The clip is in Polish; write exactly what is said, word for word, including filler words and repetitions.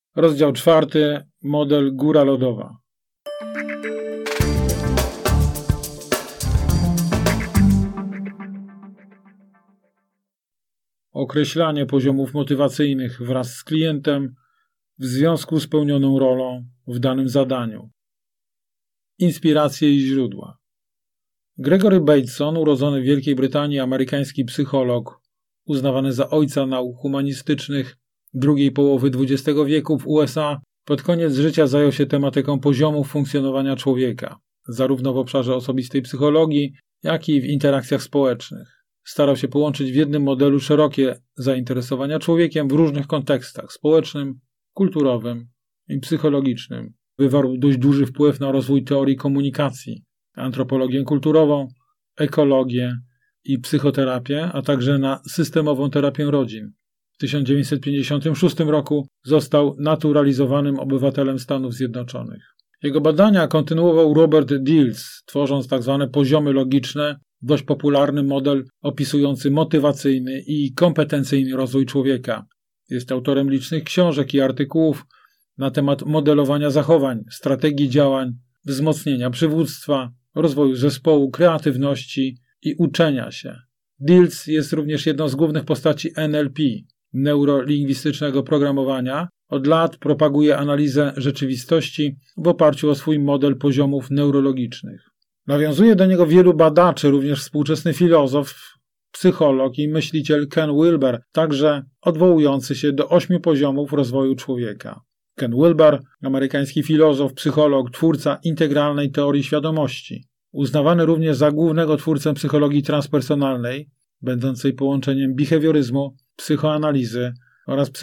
Rozdział czwarty. Model góra lodowa. Określanie poziomów motywacyjnych wraz z klientem w związku z pełnioną rolą w danym zadaniu. Inspiracje i źródła. Gregory Bateson, urodzony w Wielkiej Brytanii, amerykański psycholog, uznawany za ojca nauk humanistycznych drugiej połowy dwudziestego wieku w U S A, pod koniec życia zajął się tematyką poziomów funkcjonowania człowieka, zarówno w obszarze osobistej psychologii, jak i w interakcjach społecznych. Starał się połączyć w jednym modelu szerokie zainteresowania człowiekiem w różnych kontekstach społecznym, kulturowym i psychologicznym. Wywarł dość duży wpływ na rozwój teorii komunikacji, antropologię kulturową, ekologię i psychoterapię, a także na systemową terapię rodzin. W tysiąc dziewięćset pięćdziesiątym szóstym roku został naturalizowanym obywatelem Stanów Zjednoczonych. Jego badania kontynuował Robert Dills, tworząc tzw. poziomy logiczne, dość popularny model opisujący motywacyjny i kompetencyjny rozwój człowieka. Jest autorem licznych książek i artykułów na temat modelowania zachowań, strategii działań, wzmocnienia przywództwa, rozwoju zespołu, kreatywności i uczenia się. Dills jest również jedną z głównych postaci N L P, neurolingwistycznego programowania. Od lat propaguje analizę rzeczywistości w oparciu o swój model poziomów neurologicznych. Nawiązuje do niego wielu badaczy, również współczesny filozof, psycholog i myśliciel Ken Wilber, także odwołujący się do ośmiu poziomów rozwoju człowieka. Ken Wilber, amerykański filozof, psycholog, twórca integralnej teorii świadomości, uznawany również za głównego twórcę psychologii transpersonalnej, będącej połączeniem behawioryzmu, psychoanalizy oraz psychologii